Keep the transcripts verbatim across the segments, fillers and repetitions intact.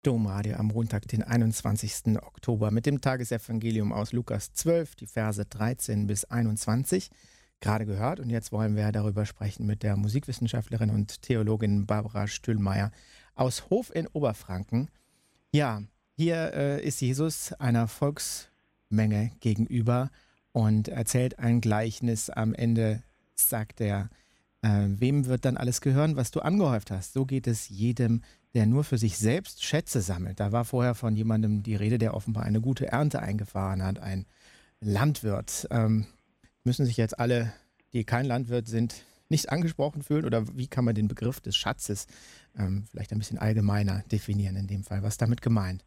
Domradio am Montag, den einundzwanzigsten Oktober mit dem Tagesevangelium aus Lukas zwölf, die Verse dreizehn bis einundzwanzig, gerade gehört. Und jetzt wollen wir darüber sprechen mit der Musikwissenschaftlerin und Theologin Barbara Stühlmeier aus Hof in Oberfranken. Ja, hier äh, ist Jesus einer Volksmenge gegenüber und erzählt ein Gleichnis. Am Ende sagt er, äh, wem wird dann alles gehören, was du angehäuft hast? So geht es jedem, der nur für sich selbst Schätze sammelt. Da war vorher von jemandem die Rede, der offenbar eine gute Ernte eingefahren hat, ein Landwirt. Ähm, müssen sich jetzt alle, die kein Landwirt sind, nicht angesprochen fühlen? Oder wie kann man den Begriff des Schatzes ähm, vielleicht ein bisschen allgemeiner definieren in dem Fall? Was ist damit gemeint?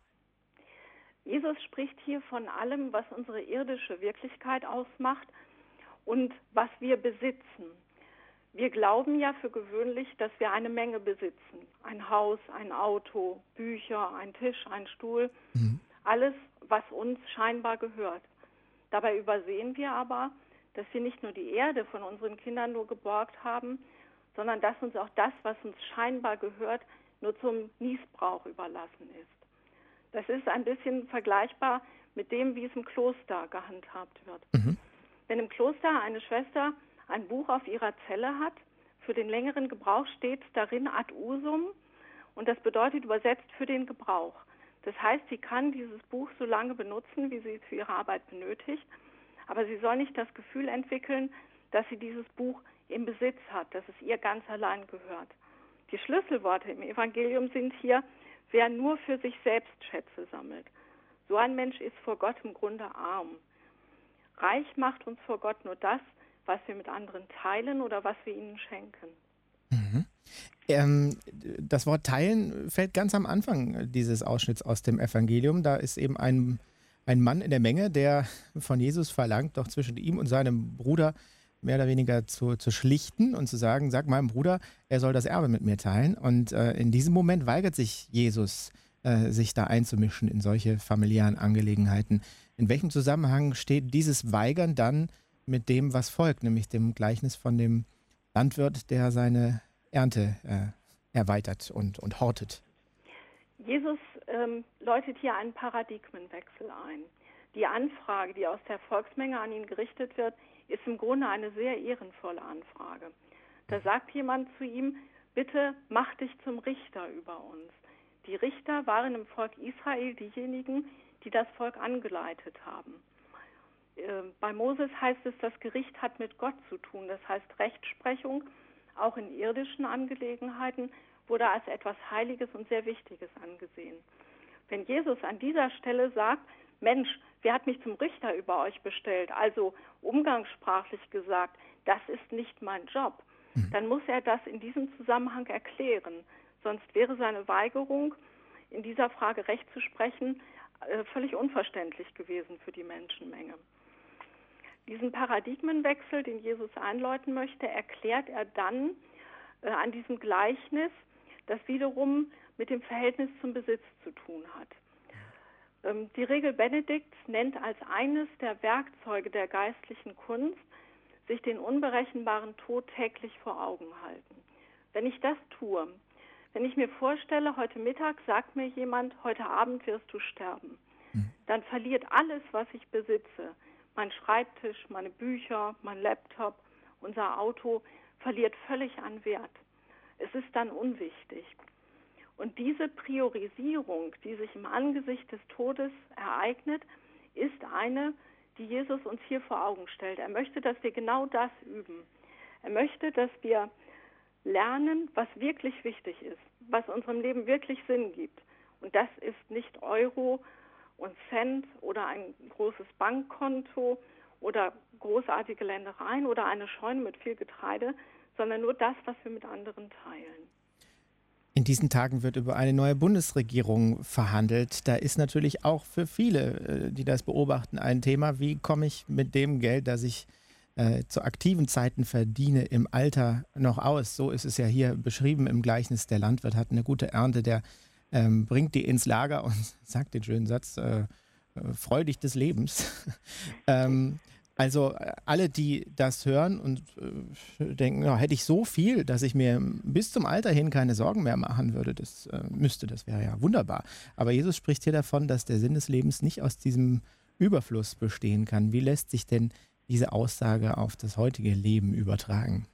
Jesus spricht hier von allem, was unsere irdische Wirklichkeit ausmacht und was wir besitzen. Wir glauben ja für gewöhnlich, dass wir eine Menge besitzen. Ein Haus, ein Auto, Bücher, ein Tisch, ein Stuhl. Mhm. Alles, was uns scheinbar gehört. Dabei übersehen wir aber, dass wir nicht nur die Erde von unseren Kindern nur geborgt haben, sondern dass uns auch das, was uns scheinbar gehört, nur zum Nießbrauch überlassen ist. Das ist ein bisschen vergleichbar mit dem, wie es im Kloster gehandhabt wird. Mhm. Wenn im Kloster eine Schwester ein Buch auf ihrer Zelle hat, für den längeren Gebrauch steht darin ad usum und das bedeutet übersetzt für den Gebrauch. Das heißt, sie kann dieses Buch so lange benutzen, wie sie es für ihre Arbeit benötigt, aber sie soll nicht das Gefühl entwickeln, dass sie dieses Buch im Besitz hat, dass es ihr ganz allein gehört. Die Schlüsselworte im Evangelium sind hier, wer nur für sich selbst Schätze sammelt. So ein Mensch ist vor Gott im Grunde arm. Reich macht uns vor Gott nur das, was wir mit anderen teilen oder was wir ihnen schenken. Mhm. Ähm, das Wort teilen fällt ganz am Anfang dieses Ausschnitts aus dem Evangelium. Da ist eben ein, ein Mann in der Menge, der von Jesus verlangt, doch zwischen ihm und seinem Bruder mehr oder weniger zu, zu schlichten und zu sagen, sag meinem Bruder, er soll das Erbe mit mir teilen. Und äh, in diesem Moment weigert sich Jesus, äh, sich da einzumischen in solche familiären Angelegenheiten. In welchem Zusammenhang steht dieses Weigern dann mit dem, was folgt, nämlich dem Gleichnis von dem Landwirt, der seine Ernte äh, erweitert und, und hortet? Jesus ähm, läutet hier einen Paradigmenwechsel ein. Die Anfrage, die aus der Volksmenge an ihn gerichtet wird, ist im Grunde eine sehr ehrenvolle Anfrage. Da sagt jemand zu ihm, bitte mach dich zum Richter über uns. Die Richter waren im Volk Israel diejenigen, die das Volk angeleitet haben. Bei Moses heißt es, das Gericht hat mit Gott zu tun. Das heißt, Rechtsprechung, auch in irdischen Angelegenheiten, wurde als etwas Heiliges und sehr Wichtiges angesehen. Wenn Jesus an dieser Stelle sagt, Mensch, wer hat mich zum Richter über euch bestellt? Also umgangssprachlich gesagt, das ist nicht mein Job. Mhm. Dann muss er das in diesem Zusammenhang erklären. Sonst wäre seine Weigerung, in dieser Frage Recht zu sprechen, völlig unverständlich gewesen für die Menschenmenge. Diesen Paradigmenwechsel, den Jesus einläuten möchte, erklärt er dann äh, an diesem Gleichnis, das wiederum mit dem Verhältnis zum Besitz zu tun hat. Ähm, die Regel Benedikts nennt als eines der Werkzeuge der geistlichen Kunst, sich den unberechenbaren Tod täglich vor Augen halten. Wenn ich das tue, wenn ich mir vorstelle, heute Mittag sagt mir jemand, heute Abend wirst du sterben, mhm. dann verliert alles, was ich besitze, mein Schreibtisch, meine Bücher, mein Laptop, unser Auto, verliert völlig an Wert. Es ist dann unwichtig. Und diese Priorisierung, die sich im Angesicht des Todes ereignet, ist eine, die Jesus uns hier vor Augen stellt. Er möchte, dass wir genau das üben. Er möchte, dass wir lernen, was wirklich wichtig ist, was unserem Leben wirklich Sinn gibt. Und das ist nicht Euro und Cent oder ein großes Bankkonto oder großartige Ländereien oder eine Scheune mit viel Getreide, sondern nur das, was wir mit anderen teilen. In diesen Tagen wird über eine neue Bundesregierung verhandelt. Da ist natürlich auch für viele, die das beobachten, ein Thema, wie komme ich mit dem Geld, das ich äh, zu aktiven Zeiten verdiene, im Alter noch aus. So ist es ja hier beschrieben im Gleichnis. Der Landwirt hat eine gute Ernte, der ähm, bringt die ins Lager und sagt den schönen Satz, äh, freu dich des Lebens. ähm, Also äh, alle, die das hören und äh, denken, ja, hätte ich so viel, dass ich mir bis zum Alter hin keine Sorgen mehr machen würde, das äh, müsste, das wäre ja wunderbar. Aber Jesus spricht hier davon, dass der Sinn des Lebens nicht aus diesem Überfluss bestehen kann. Wie lässt sich denn diese Aussage auf das heutige Leben übertragen?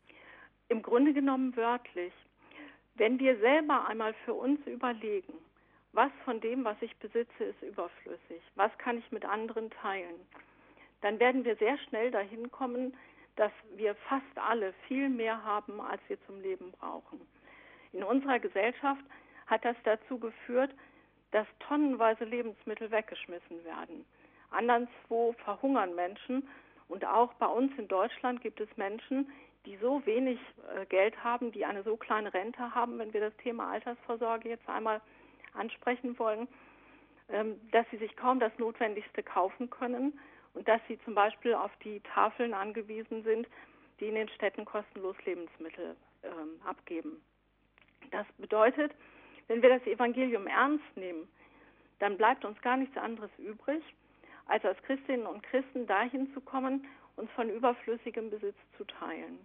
Im Grunde genommen wörtlich. Wenn wir selber einmal für uns überlegen, was von dem, was ich besitze, ist überflüssig, was kann ich mit anderen teilen, dann werden wir sehr schnell dahin kommen, dass wir fast alle viel mehr haben, als wir zum Leben brauchen. In unserer Gesellschaft hat das dazu geführt, dass tonnenweise Lebensmittel weggeschmissen werden. Anderswo verhungern Menschen und auch bei uns in Deutschland gibt es Menschen, die so wenig äh, Geld haben, die eine so kleine Rente haben, wenn wir das Thema Altersvorsorge jetzt einmal ansprechen wollen, ähm, dass sie sich kaum das Notwendigste kaufen können und dass sie zum Beispiel auf die Tafeln angewiesen sind, die in den Städten kostenlos Lebensmittel ähm, abgeben. Das bedeutet, wenn wir das Evangelium ernst nehmen, dann bleibt uns gar nichts anderes übrig, als als Christinnen und Christen dahin zu kommen, uns von überflüssigem Besitz zu teilen.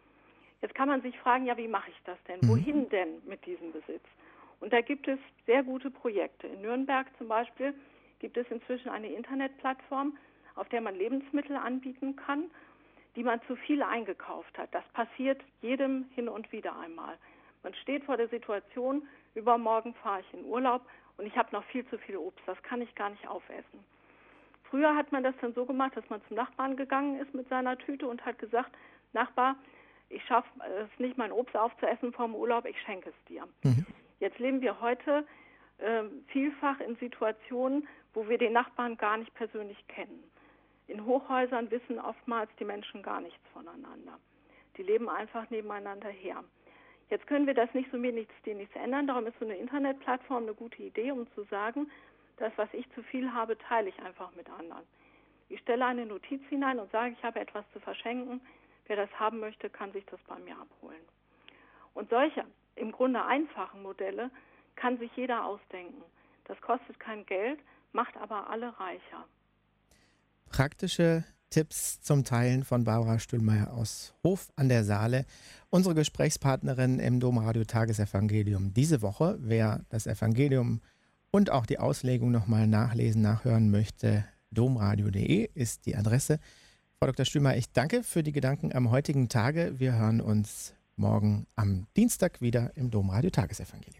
Jetzt kann man sich fragen, ja, wie mache ich das denn? Mhm. Wohin denn mit diesem Besitz? Und da gibt es sehr gute Projekte. In Nürnberg zum Beispiel gibt es inzwischen eine Internetplattform, auf der man Lebensmittel anbieten kann, die man zu viel eingekauft hat. Das passiert jedem hin und wieder einmal. Man steht vor der Situation, übermorgen fahre ich in Urlaub und ich habe noch viel zu viel Obst, das kann ich gar nicht aufessen. Früher hat man das dann so gemacht, dass man zum Nachbarn gegangen ist mit seiner Tüte und hat gesagt, Nachbar, ich schaffe es nicht, mein Obst aufzuessen vom Urlaub, ich schenke es dir. Mhm. Jetzt leben wir heute äh, vielfach in Situationen, wo wir den Nachbarn gar nicht persönlich kennen. In Hochhäusern wissen oftmals die Menschen gar nichts voneinander. Die leben einfach nebeneinander her. Jetzt können wir das nicht so mir nichts, dir nichts ändern. Darum ist so eine Internetplattform eine gute Idee, um zu sagen, das, was ich zu viel habe, teile ich einfach mit anderen. Ich stelle eine Notiz hinein und sage, ich habe etwas zu verschenken. Wer das haben möchte, kann sich das bei mir abholen. Und solche im Grunde einfachen Modelle kann sich jeder ausdenken. Das kostet kein Geld, macht aber alle reicher. Praktische Tipps zum Teilen von Barbara Stühlmeier aus Hof an der Saale. Unsere Gesprächspartnerin im Domradio Tagesevangelium diese Woche. Wer das Evangelium und auch die Auslegung nochmal nachlesen, nachhören möchte, domradio punkt de ist die Adresse. Frau Doktor Stühlmeier, ich danke für die Gedanken am heutigen Tage. Wir hören uns morgen am Dienstag wieder im Domradio Tagesevangelium.